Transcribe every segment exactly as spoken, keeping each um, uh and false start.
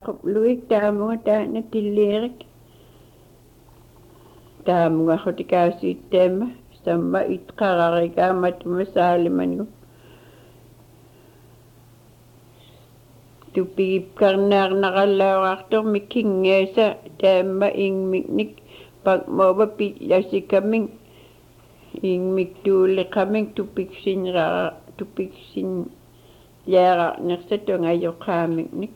Luik taamunga taana tilleerik taamunga hotikaasiitteema samma itqararigaa matuma saalimangu tupigipkarnaarnaqallaorartor mikingeesa taamma ingmiknik pakmooba pillasikamin ingmiktuuliqamik tupiksinrara tupiksin yaararnersa tungajoqaamiknik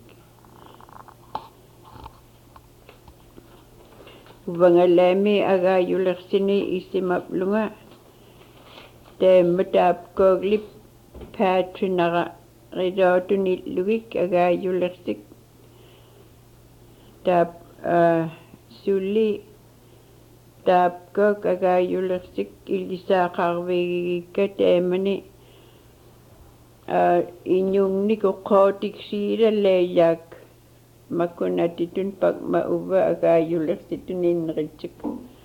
Uvangalaami agaayulersini isimaplunga taamma taapkooglip paatrinara ridootunillugik agaayulersik taap sulli taapkook agaayulersik illisaaqarvigigikka taamani inyungnik uqqootiksiilalleiyaak makunatitun pakma uva agaayulersitun inneritsik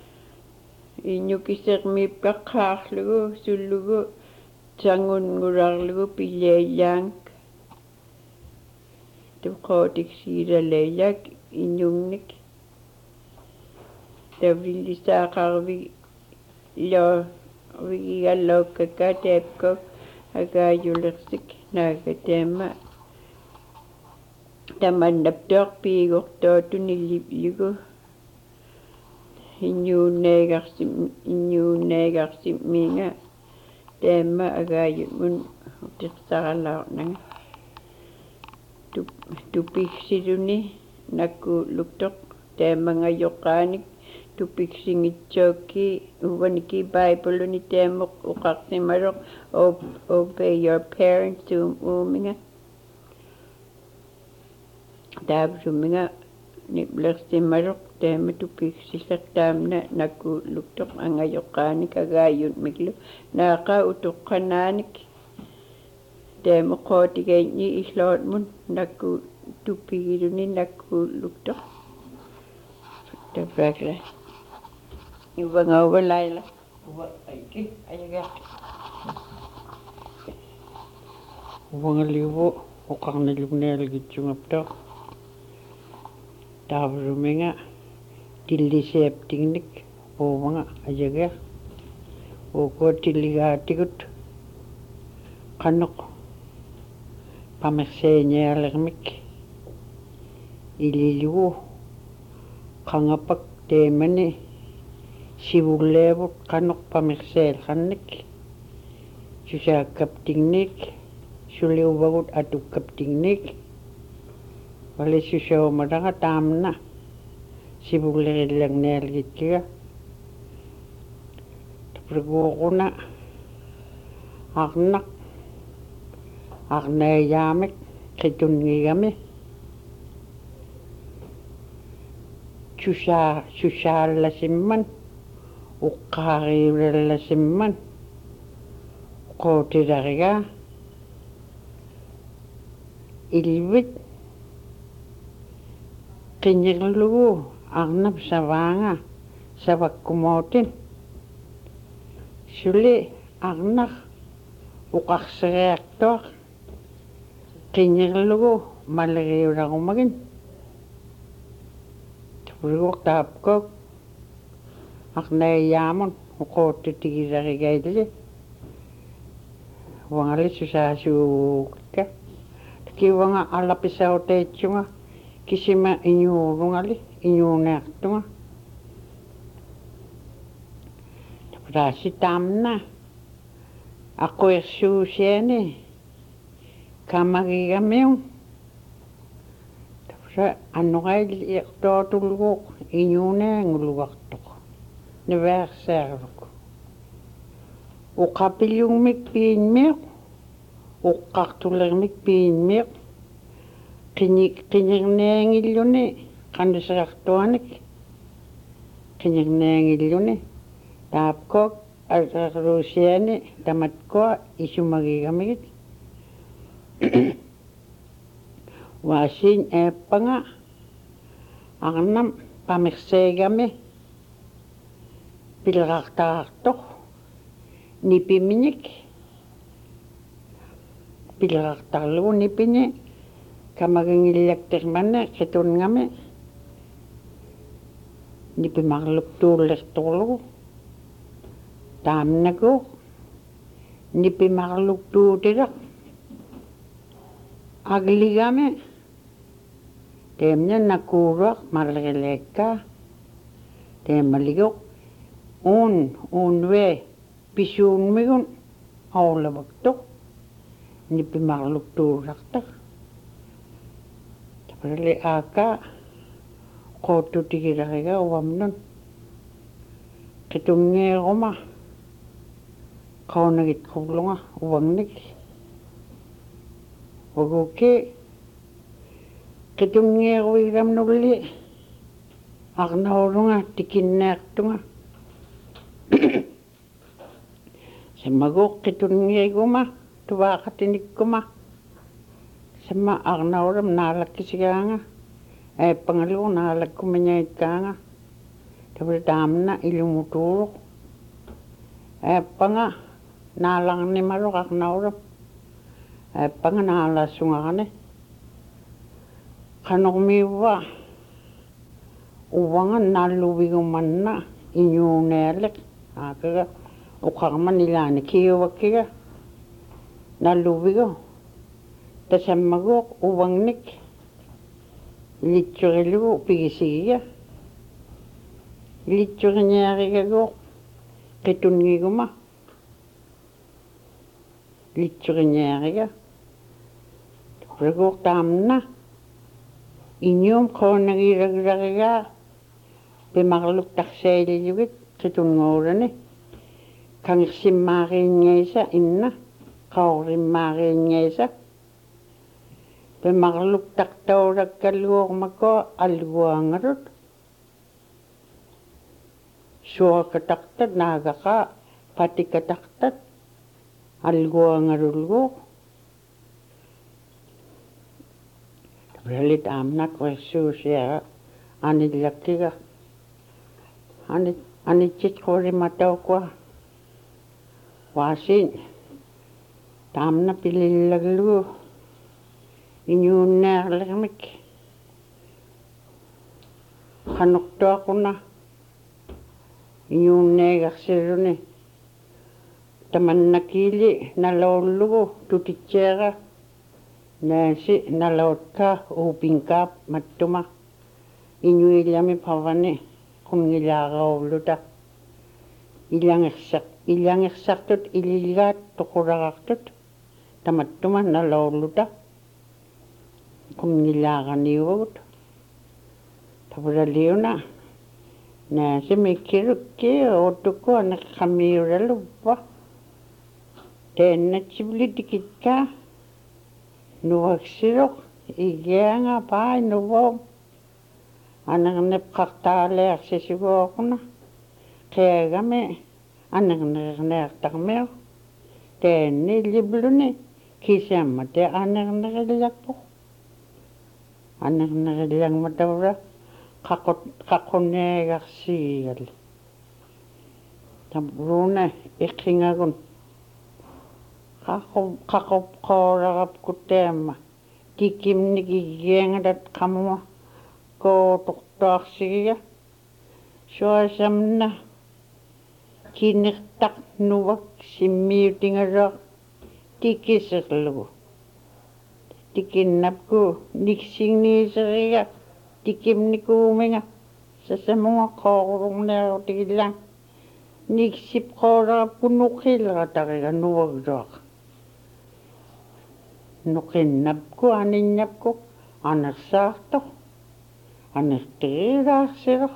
inyukisermiippaqqaarlugu sullugu sangunngurarlugu pilliayaank tuqqootiksiilalleiyaak inyungnik tavillisaaqarvi loo vigigallookka taapkook agaayulersik naaga taama tamannaptoq piigortootunilliplugu innyuunneegarsim innyuunneegarsimmiinga taamma agaayutmun utiqsaralaornanga tup tupiksiluni nakkuulluktoq taammangajoqqaanik tupiksingitsookki uvaniki bible-uni taammoq uqarsimaloq obey your parents tuum uuminga taapsuminga niplersimaloq taama tupiksillaq taamna nakkuulluktoq angajoqqaanik agaayutmiklu naaqa utuqqanaanik taama qootigainni illootmun nakku tupigiluni nakkuulluktoq taprakla ivangauva laila uva aiki ayagaa uvangaliuvu uqarnalugnealgitsungaptoq taavruminga tillisiaptignik uuvanga ayagaa uukua tilligaatigut qannoq pamerseenialermik ililugu qangapak teemani sivulleevut qannoq pamerseelqannik susaakkaptignik suliuvagut atukkaptignik valissusaumalanga taamna sivullerillernialgitkiga tapriguuquna arnaq arnaayaamik qitunnigami susaa susaallasimman uqqaariulellasimman qootilarigaa ilvit qiñiqlugu arnap savaanga savakkumootin suli arnaq uqarsereaqtuaq qiñiqlugu maleriularumagin tapuruq taapkook arnaayaamun uqoottutigisarigailli wangali susaasuukka kiwanga alapisauteitsunga kisima inyuurungali inyuuneartunga tapraasi taamna aquersuusiani kamagigamiung tapra annoqailiiqtootulluuq inyuuneangulugartoq niveerseerluk uqapiljungmik piinmiuq uqqartulermik piinmiuq qiñik qiñirniangilluni qanusaqtuanik qiñirniangilluni taapkook alqaruusiani tamatkua isumagigamigit waasiin eeppanga arnam pamerseegami pilqartarartoq nipiminik pilaqtarlugu nipini kamagingillaktermanna qitunnngami nipimarluktuullertorlugu taamnaku nipimarluktuutilaq agligami teemna nakuuruaq marlegileekkaa teemaligoq uun uunve pisuunmigun aulavaktoq nipimarluktuuraqtaq tapalli aaka qoottutigilariga uvamnun qitungeeruma qaunagitqurlunga uvangnik uguki qitungeeruigamnulli arnaulunga tikinneertunga sammaguq qitungeeguma tuvaaqatinikkuma samma arnaulam naalakkisigaanga aappangalugu naalakkumiñaikkaanga tapala taamna ilumutuuruq aappanga naalarnimaruq arnaulam aappanga naalaassungarani qanormiuva uvanga naaluvigumanna iñuunealiq aakaga uqarman ilaani kiuvakkiga naaluvigu tasammaguuq uvangnik ilitsurillugu pigisigiga ilitsuriñaarigaguuq qitunnngiguma ilitsuriñaariga raguuq taamna iñuum qoonagiragilarigaa pimarluktarsailillugit qitunngorani kangirsimmaariinngaysa inna qaurimmaariinngaysa pimarluktartaurakkalluormakua alguangarut suakataqtat naagaqaa patikataqtat alguangarulguuq tapalit aamnak versuusiaga anillakkiga anit anitsit qurimatauqua waasin taamna pilillaglugu iñuunneerlermik qanortuaquna iñuunneegarsiruni tamannakiili nalaullugu tutitseera naasi nalautkaa uupinkaap mattuma iñuillami pavani qungilaaraulluta ilangersaq ilangersartut ililgaat toquraqartut tamattuma nalaulluta qungilaaraniugut tapulaliuna naasi mikkirukki otukku aneqqamiuraluppa teennatsivlitikitkaa nuaksiroq igianga pai nuvom anerneqqartaalearsisuguoquna qiagami anerneerneertarmiu teenni libluni kisiamma te anernerillarpoq anernerillarmatavra qaqut qaqqunneegarsiigali tabruuna iqqingagun qaqqu qaqqop qoorarapkutteamma tikimnikigiangatat qamuma kootortuarsigiga suasamna kinertaq nuvak simmiutingaruaq tikiserlugu tikinnapku niksingniiseriga tikimnikuuminga sasamunga qoorurneerutigillaan niksip qoorarapku nuqilratariga nuvagruaq nuqinnapku aninnapku anersaartoq anerteriilaarsiro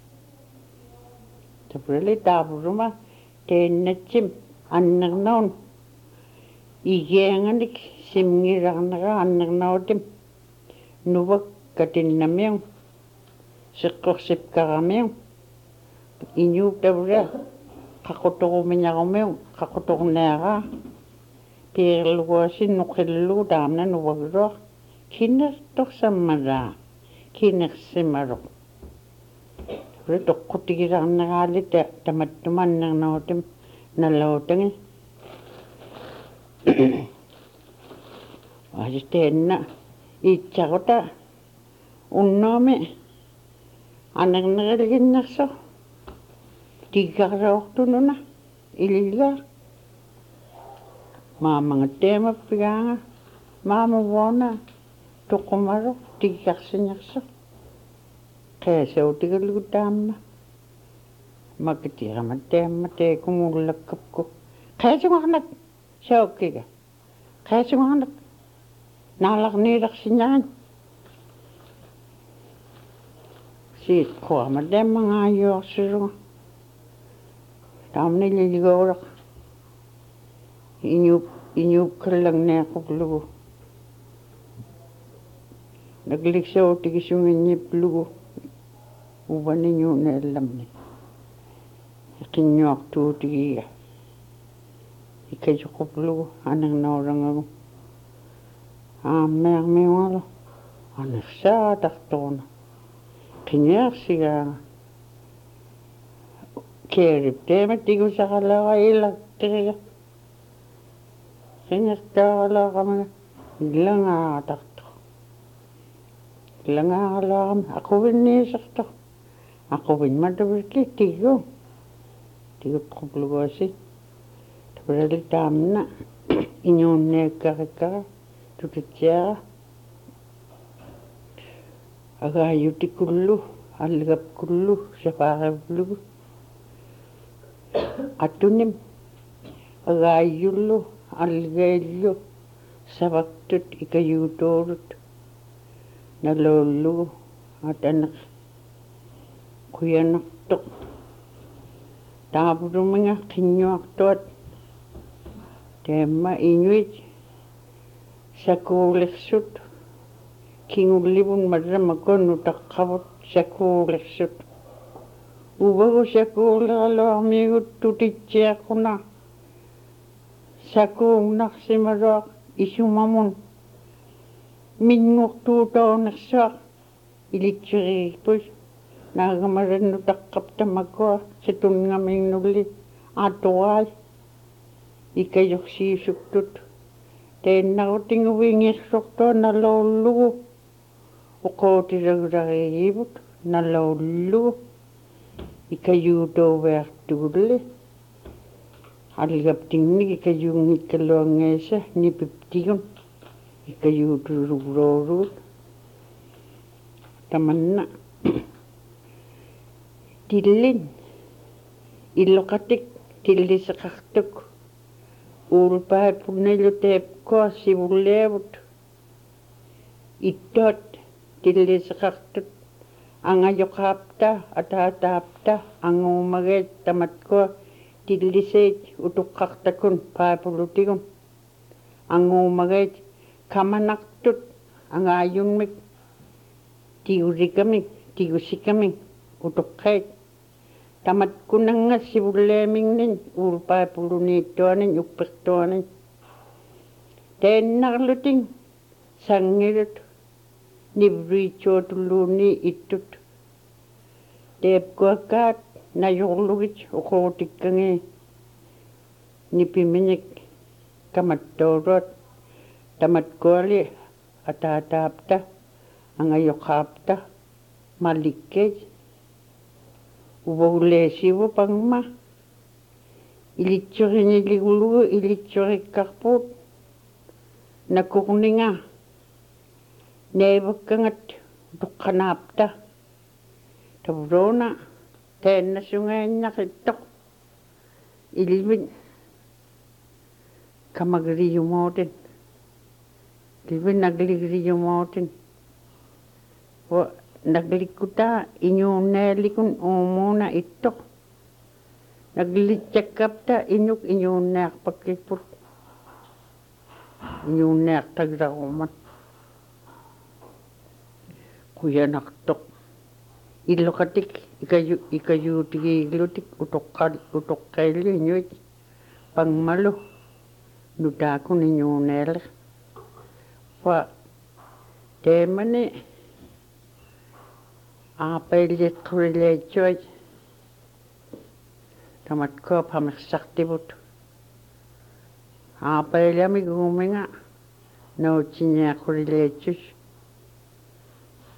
tapuli taapuruma teennatsim annernaun igianganik simngirarnera annernautim nuvak katinnamiung siqqorsipkaramiung iñuuk tavula qaqutorumiñarumiung qaqutorneeraa piirluguasin nuqillugu taamna nuvagruaq kinertorsammalaa kinersimaruq tapuli toqqutigisarneraalit tamattumannernarutim nalautangi wasiteenna Itsaruta unnomi anerneriginnerso tigarraortununa ililla maamangatteemappigaanga maamavuona toqumaro tigarsinerso qeasautigullugu taamma makatiqamatteamma teekumullakkapku qeasungarnak saukkiga qeasungarnak naalarniilersinnaran siit quamatteammangaayuarsuruga taamnililigooraq iñuup iñuupkallarneequplugu nakliksautikisuginñiplugu uvaniñuuneellamni iqinñuartuutigiga ikayuquplugu anernaulangagum aammearmiungalu anersaataqtoruna qiniarsigaanga keeripteema tigusaqalaqa ilaqtigiga qiniartaaqalaaqamaga illangaataqtor illangaaqalaaqama aquvinniisertor aquvinmatavirli tigu tigutqupluguasi tavrali taamna iñuunneekkarikkara tutitsiaqa agaayutikullu alligapkullu safaarivlugu atunim agaayyullu alligaillu savaktut ikayuutoorut naloollugu ataneq kuyanertoq taapuruminga qinñuartuat teemma iñuit sakuulersut kingullivun marramakonu taqqavut sakuulersut uvagu sakuuleraloarmiigut tutitsiaquna sakuunnarsimaluaq isumamun minngurtuutoonersuaq ilitsiriigpus naagamarannu taqqaptamakua situnnngaminnulli aatuaai ikayorsiisuktut teennarutinguviingirsortua naloullugu uqootilagulariigivut naloullugu ikayuutouveartugulli alligaptingnik ikayuungikkaluangeesa nipiptigun ikayuutulugulooruut tamanna tillin illoqatik tilliseqartuk uulpaapunniluteepkua sivulliavut ittoat tilliseqartut angajoqaapta ataataapta anguumageet tamatkua tilliseet utuqqartakun paapulutigun anguumageet kamanartut angaayunmik tigusikamik tigusikamik utuqqeet tamatkunanga sivulleemingnin uulpaapuluniittuanin uppertuanin teennarlutin sangilut nivriitsuutulluunni ittut teepkuakkaat najorlugit uquutikkangi nipiminik kamattooruat tamatkuali ataataapta angajoqaapta malikkeet uvaguleesivu pangma ilitsurinilligulugu ilitsurikkarpuut nakurninga neevakkangat tuqqanaapta tavruuna teennassungaannaqittoq ilvin kamagriyumootin ilvin nagligriyumootin wa naglikkutaa iñuunneellikun uumuuna ittoq naglitsakkapta iñuk iñuunnearpakkikput iñuunneartagiraruman kuyanartoq illoqatik ikayu ikayuutigiiglutik utoqqal utoqqeillu iñuit pangmalu nutaakun iñuuneeler wa teemani aapailliqqurileitsuat tamatkua pamersartivut aapailami guuminga nautsiñiaqurileitsus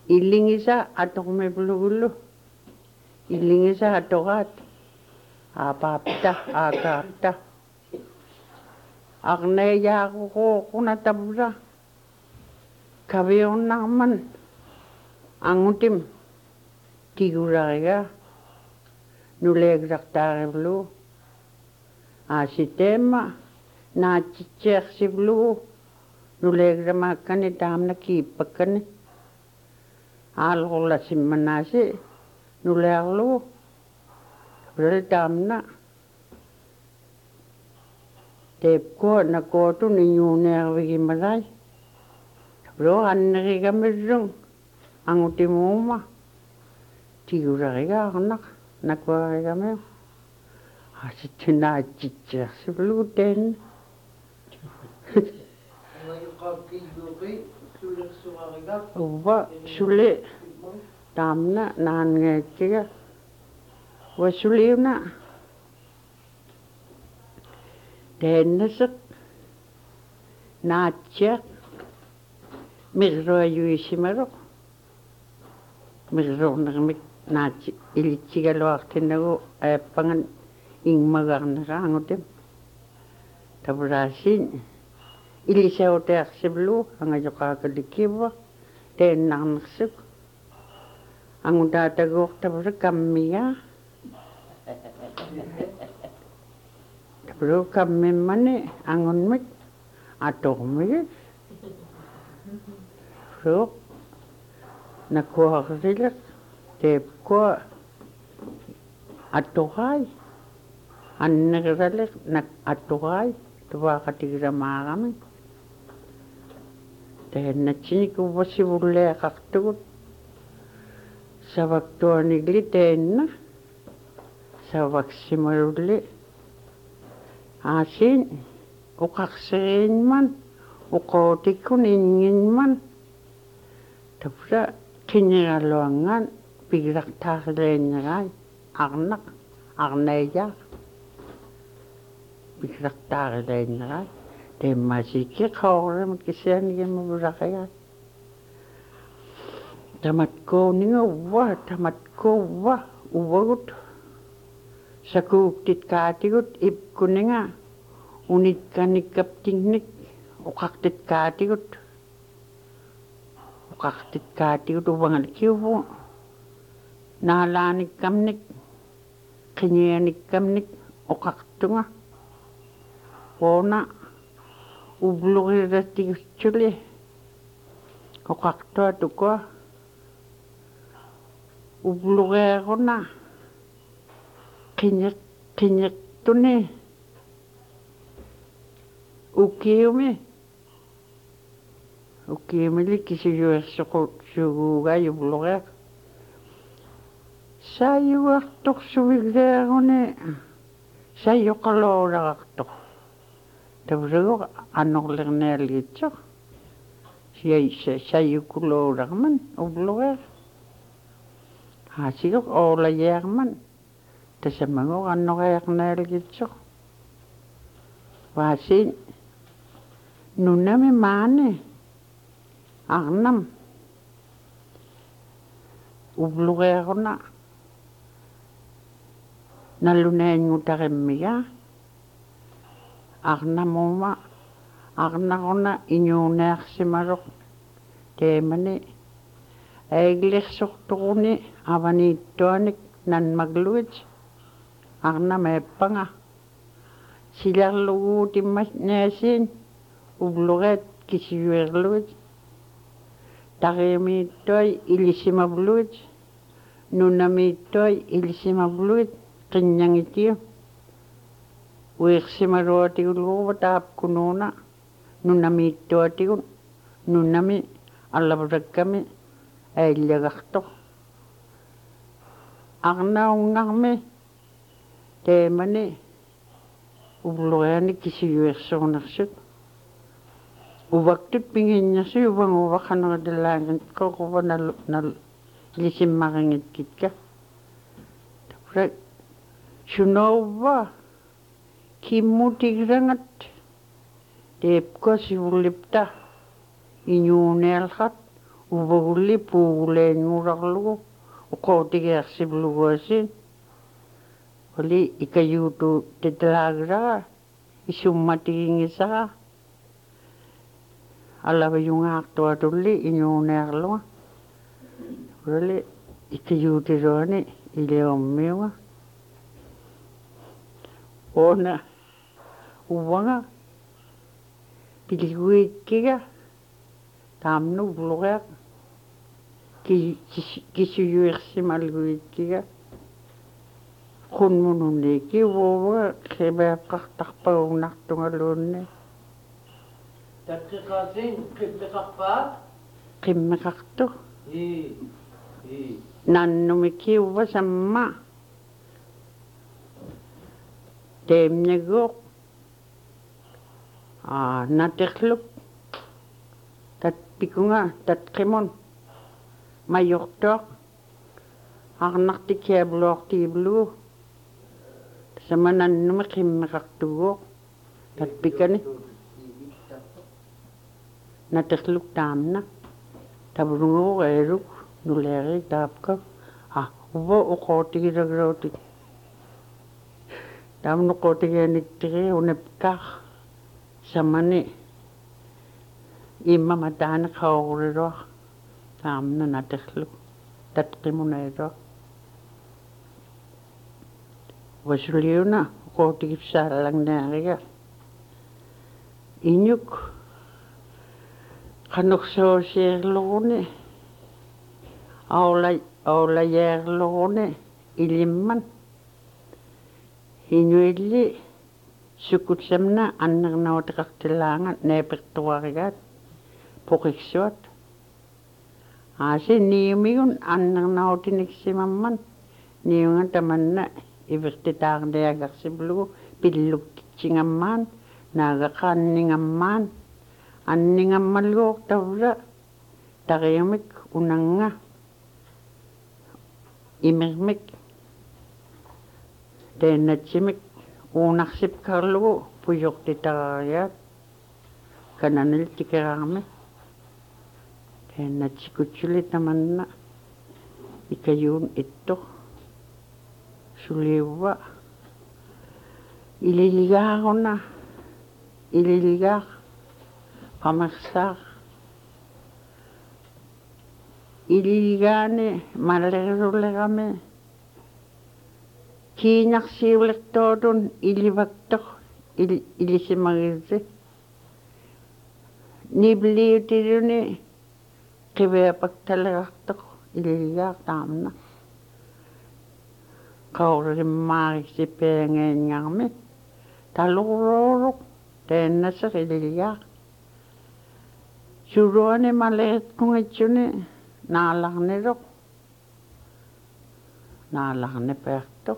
Illingisa atormepulugullu. Illingisa atorat. Apapta akaapta. Arne yaakuko kuna tabura. Kavionnarman angutim tigurariga nuleeglartaarivlu aasitema naatitseersivlu nuleegramaakkani taamna kiippakkani aalorlasimmannaasi nulearlu rel taamna teepko nakootu ninyuuneervigimalai Bro annerigamirrung angutimuuma tigurariga arnak nakwarigame asituna chitsersivluuten uva sule tamna naangeekiga wasuliuna teennasak naatsiaq Mirroayuisimaro mirroornermik naati ilitsigaluartinnagu aappangan ingmagarnera angutim taburaasiin ilisautearsivlu angajoqaakalikkiva teennarnersuk angutaataguortavura kammiga taburu kammimmani angunmik atormigit Ruk nakuarilak teepko atogai anneralek nak atogai tuvaaqatigiramaaramik teennatsini kuvvasivulleeqartugut savaktuanigli teenna savaksimarulli aasiin uqarseriinman uqootikkun inginman Tapra kineraluangan pigraktaarleennerai arnaq arneeja pigraktaarleennerai teemmaasiikki qaoremat kisianigimmavulaqaga tamatkooniga uva tamatkouvva uvagut sakuuktit kaatigut ipkuninga unitkannikkaptingnik uqaqtit kaatigut Uqaqtit kaatigut uvangalkiuvu naalaanikkamnik qinianikkamnik uqaqtunga woona ublugiratigutsuli uqaqtua tukua ublugeeruna qiniq qiniqtuni ukiumi Ukiimili kisiyuersoqutsuguuga yuvlugeaq saayuartorsuvileeruni saayuqalooraqartoq tavruuq anorlernealiitsoq siai saayukulooraqman uvlugeaq haasigoq oolayeerman tasamagoq annoreernealiitsoq vaasiin nunami maani Arnam ublugeeruna nalunaanngutarimmiga arnamuma arnaruna inyuunearsimaroq teemani aiglersortoruni avaniittuanik nanmagluit arnamaeppanga silarluguutimmas naasiin ublugeet kisiyuerluit Tarimiittoi ilisimavluit nunamiittoi ilisimavluit qinnangitiu uirsimaruatigulluuva taapkunuuna nunamiittuatigun nunami allavurakkami aillagaartoq arnaungarmi teemani ublugeani kisiyuersuunersut Uvaktut pinginnersi uvanguvaqaneritalaangit qoquva nal nal lisimmaringit kitka. Tapra sunova kimmutigirangat teepko sivulipta inyuunealqat uvulli puuleenngullarlugu uqoortigiarsivluguasin oli ikayuutu tetalaagiraa isummatigingisaa allavajungaartuatulli iñuunearluga oli ikayuutiruani iliummiuga ona uvanga piliguikkiga taamnu vlugeaq kisuyuirsimalguikkiga qunmununniikki uvuuga qimeaqqartarpagunnartungaluunni tatqiqaasin qimmiqarpaat qimmeqartu i i nannumikki uva samma teemniguuq aa naterluk tatpikunga tatqimun majortuaq arnartikiabluartiiblugu samanannumi qimmeqartuguuq tatpikani naterluk taamna tavulunguuqeeruk nuleeri taapka ah uva uqootigiragrauti taamnuqootigianittiri unepkaq samani imma mataana qauguriruaq taamna naterluk tatqimuneeruaq wasuliuna uqootigipsaallangnaariga iñuk qanorsoosiirluguni aula aulajeerluguni ilimman iñuilli sukutsamna annernautiqartilaanga neepertuarigaat poqiksuat aasi niumigun annernautiniksimamman niunga tamanna ivertitaarniagarsimlugu pillukkingammaan naagaqaanningammaan anningammalluuq tavra tariumik unanga imirmik teenatsimik uunarsipkarlugu pujortitarariat kananil tikeraarmi teenatsikutsuli tamanna ikayuun itto suliuva ililigaaruna ililigaar qamersaar ililigaani mallerullerami kiinarsiulertoodun ilivaktor ilisimagirsi nibliutiluni qiviapaktalerartoq ililigaar taamna qaurimmaagissipeangeenngarmi taluruuruq teennaseq ililigaar suluani maleetkungitsuni naalarniroq naalarnipeertoq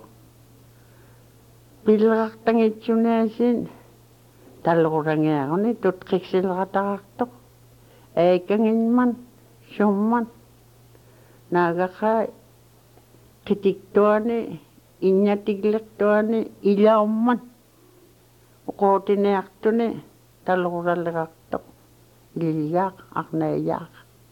pillerartangitsuniasin tallurangiaruni tutqiksilerataartoq eikanginman summan naagaqaa qitiktuani inñatiglertuani ilaumman uqootiniartuni tallurallerartoq ililigaaq arnaiyaaq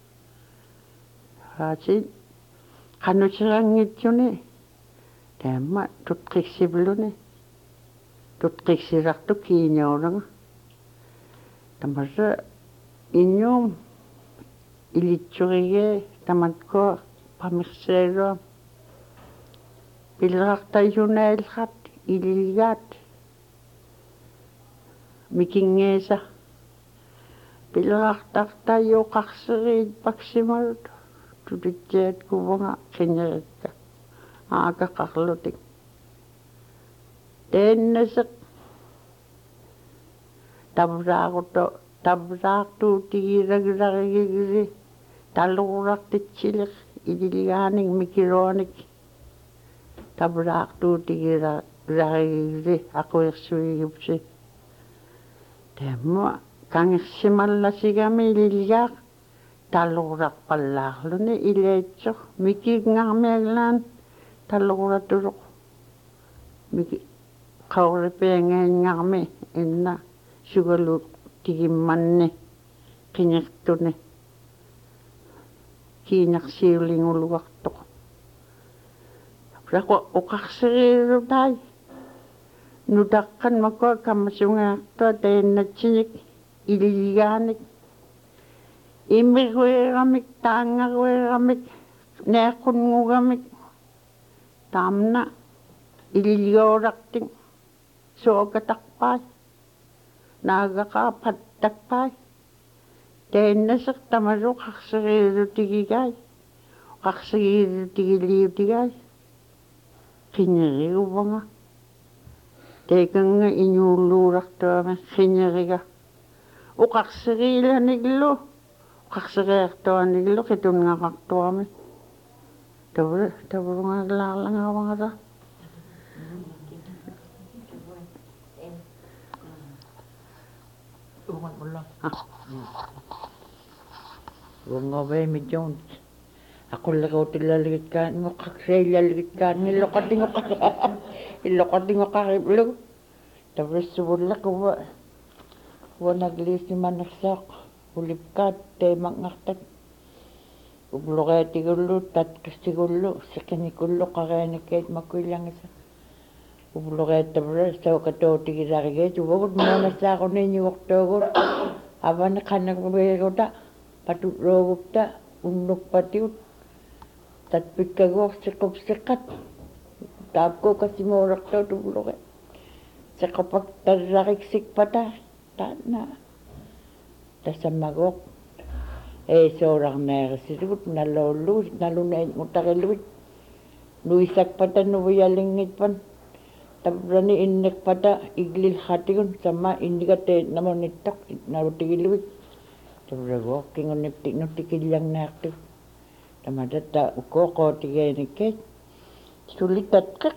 haasin qanuserangitsuni taamma tutqiksivluni tutqiksirartu kiiñaulanga tamarra iñuum ilitsurigee tamatkua pamirseerua pillerartayunailrat ililigaat mikingeesa pillerartartayuqarseriit paksimarut tutitsiat kuvanga qinnerikka aaqaqarlutik teennaseq tavraaruto tavraartuutigiragirarigigiri tallurartitsileq ililigaaniq mikiruanik tavraartuutigirarigigiri aquirsuigipsi taamma kangersimallasigami ililigaaq tallurarpallaarluni ilaitsoq mikiingarmiaglaan talluraturuq miki qauripiangeenngarmi inna sugalu tigimmanni qingertuni kiinarsiulinguluartoq raqwa uqarserutai nutaqqan makua kammasungaartua tainnatsinik ililligaanik immirueramik taangarueramik neeqqungugamik taamna ililligooraqtik suokataqpai naagaqaa pattakpai tainnaseq tamaluq qarseruutigigai qarsigiirutigiliutigai qinneriguvanga teekanga inuulluurartuami qineriga uqarseriilaniglu uqarsereertuaniglu qitunngaqartuami tavru tavrungaalaarlangaavangata Wangawemi Jones. Aqulleruutillalligitkaan ngoqqaqsiillalligitkaan illoqatingoqa illoqatingoqariplu tavrissuvullequva wanagliisimanersaaq ulipkaat teemaqngartat ublureetigullu tatqissigullu siqinikullu qarianikkeit makuillangisa ublureettavra saukatuutigisarigeet uvagut muunassaaquniñuortuugut avani qannerveeruta patutruugupta unnukpatigut tatpikkaguor siqupsiqqat taapkuukasimuulertuut ublure siqapak tarrariksikpata taanna tasammaguoq eesoorarneerissitugut nalluullugut naluneet mutarillugut nuisakpata nuvialingitpan tavrani inneqpata iglilhatigun samma innigateet namunittoq nalutigillugut tavraguoq kingunniptik nuttikillannaartuk tamatatta ukkooqootigeenikkeet sulitatqeq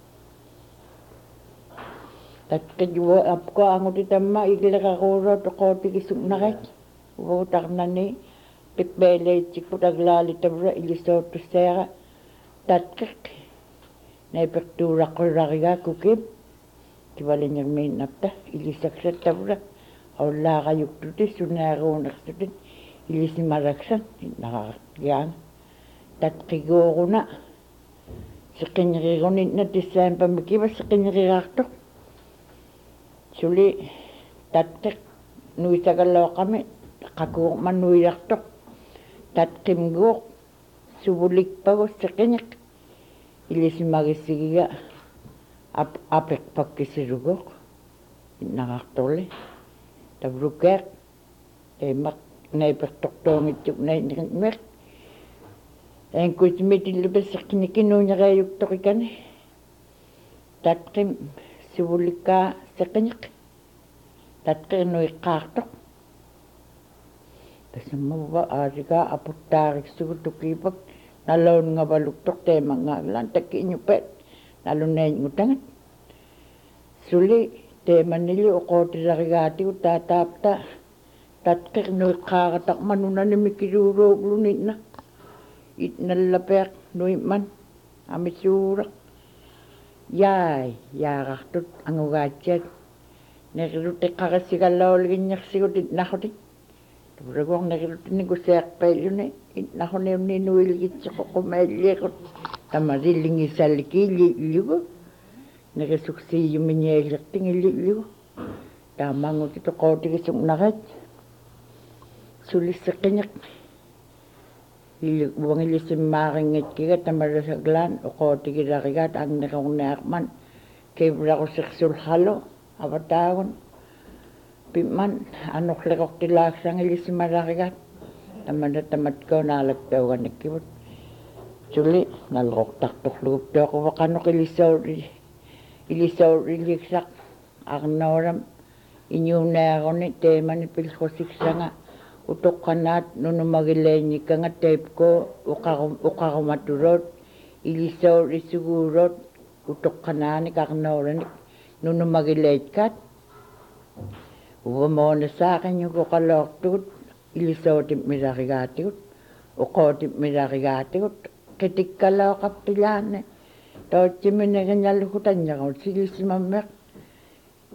tatqit uva apko anguti tamma igleqaruuruut oqootigisuknarit uvagutarnani qippeeleitsikput aglaali tavra ilisuuttusseera tatqeq naipertuuraqqullarigaa kukip kivalinnermiinnarta ilisaksat tavra aullaaqajuktuti sunaaruunersutit ilisimalaksan innaqarqiaanga tatqiguuruna siqinnerirunitna tissaampamikiva siqinneriraartoq suli tatqeq nuisagalooqami qakuuqman nuilartoq tatqimguuq suvulikpagus siqineq ilisimagissigiga ap apeqpakkisiruguq innaqartorli tavrukeaq eemaq naipertortuungitsuk nainneq enkuitmitillupa siqnikinuunereeyuktoqikani tatqim suvulikkaa siqineq tatqirnuiqqaartoq tasammavuva aasigaa aputtaariksugut tukiipak naluunngavaluqtoq teemangaagilaan takkiiñupeet naluneeñgutangat suli teemannillu uqootilarigaatigut taataapta tatqirnuiqqaarataq manunanimikiluuruuglunitna itnallapeaq nuimman amisuuraq yaai yaaqartut angugaatsiat neqilut iqqarisigalluuliginnersigut itnaqutik tavraguaq neqilut nikuseerpeilluni itnaquniunni nuiligitseqoqumeelliiqut tamarillingisallikiilliillugu neqisuksiiyumiñiaillertingilliillugu taamanguti toqootigisuknarit sulisseqineq ili uangillisimmaariнгitkiga tamarasaglaan uqootigilarigaat angneqorniaqman kiivraqusiqsulhalu avataagun pimman anorleqortilaaksangillisimmalarigaat tamana tamatkoonaalaktuuganekkivut suli nalqortartorlugup tooquvaqanoq ilissauri ilissauriliksaq arnooram iñuunaaruни teemani pilqusiksanga utoqqanaat nunumagileeñikkanga teipkoo uqarum uqarumaturuut ilissaurisuguuruut utoqqanaanik arnoораник nunumagileitkaat uvamoonasaaqiñukoqaloortugut ilisautit milarigaatigut uqootit milarigaatigut qitikkalooqappilaanne tootsimineganyallugutanñaqut silissimammeq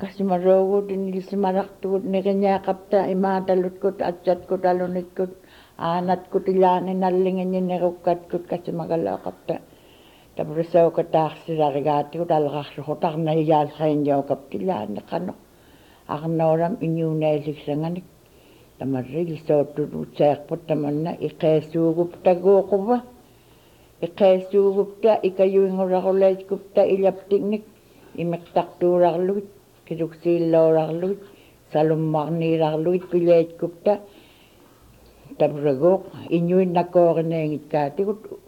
kasimaruugut inilisimalaqtugut negeñaaqapta imaatalutkut atsatkut alunitkut aanat kutilaani nallingen nerukkat kut kasimagalaaqapta taprisauqataarsilarigaatigut alaqarluqutaqna iyaalqainjauqaptilaani qano arnooram iñuunaaliksanganik tamarrilisoottut utsaerput tamanna iqaasuuguptaguuquva iqaasuugupta ikayuinguraqulaitkupta ilaptiknik imeqtartuurarlugit kiluksiilloorarlugit salummarniirarlugit pilaitkupta tavragooq iñuinnakoorineengitkaatigut